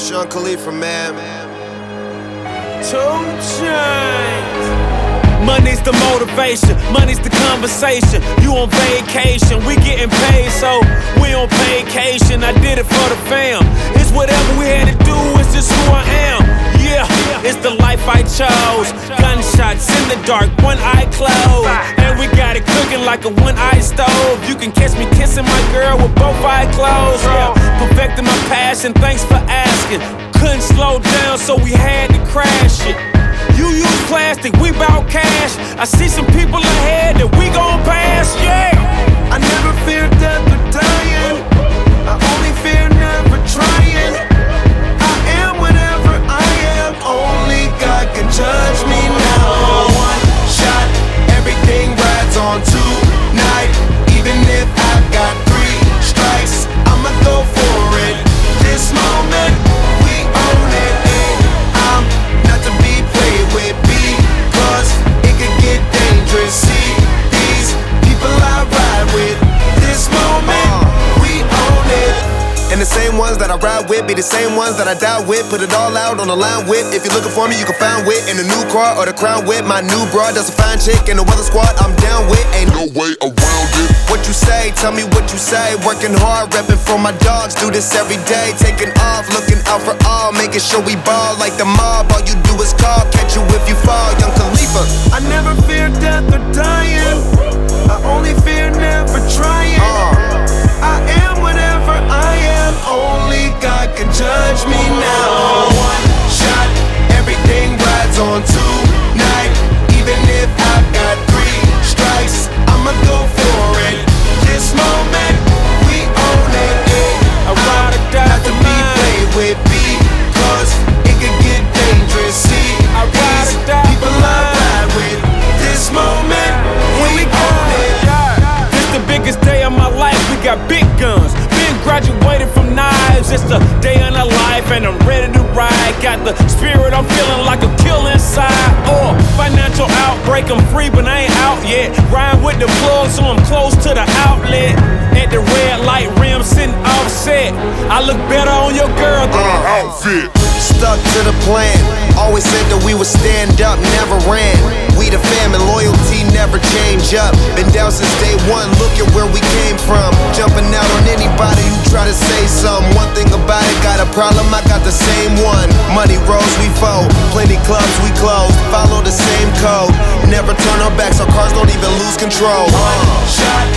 Sean Khalifa, man. 2 Chainz. Money's the motivation, money's the conversation. You on vacation, we getting paid, so we on vacation. I did it for the fam. It's whatever we had to do, it's just who I am. Yeah, it's the life I chose. Gunshots in the dark, one eye closed, and we got it cooking like a one-eye stove. You can catch me kissing my girl with both eyes closed. Yeah, perfecting my passion, thanks for asking. Couldn't slow down, so we had to crash it. You use plastic, we bout cash. I see some people ahead that we gon' pass, yeah. I never fear death or dying. I only fear never trying. I am whatever I am. Only God can judge me now. One shot, everything rides on tonight. Even if I've got 3 strikes, I'ma go for it. This moment, we own it. I'm not to be played with, because it could get dangerous. See these people I ride with. This moment, we own it. And the same ones that I ride with be the same ones that I die with. Put it all out on the line with. If you're looking for me, you can find wit in a new car or the crown with. My new broad does a fine chick in the weather squad. I'm down with, ain't no way around it. What you say, tell me what you say. Working hard, repping for my dogs. Do this every day, taking off, looking out for all, making sure we ball like the mob. All you do is call, catch you if you fall. Young Khalifa. I never fear death or dying. I only fear never trying. I am whatever I am. Only God can judge me now. One shot, everything rides on tonight. Even if I've got 3 strikes, I'ma go for it. This moment, we own it. I ride or die not to for be mine. played with, because it could get dangerous. See, I ride these or die people for I mine. ride with. This moment, we own it. This the biggest day of my life, we got big guns. Been graduated from knives, it's the day of the life, and I'm ready to ride. Got the spirit, I'm feeling like a kill inside. Financial outbreak, I'm free, but I ain't out yet. Riding with the plug, so I'm close to the outlet. At the red light rim, sitting offset. I look better on your girl than an outfit. Stuck to the plan. Always said that we would stand up, never ran. We the fam and loyalty never change up. Been down since day one, look at where we came from. Jumping out on anybody who try to say something. One thing about it, got a problem, I got the same one. Money rolls, we fold. Plenty clubs, we close. Follow the same code. Never turn our backs, our cars don't even lose control. One shot,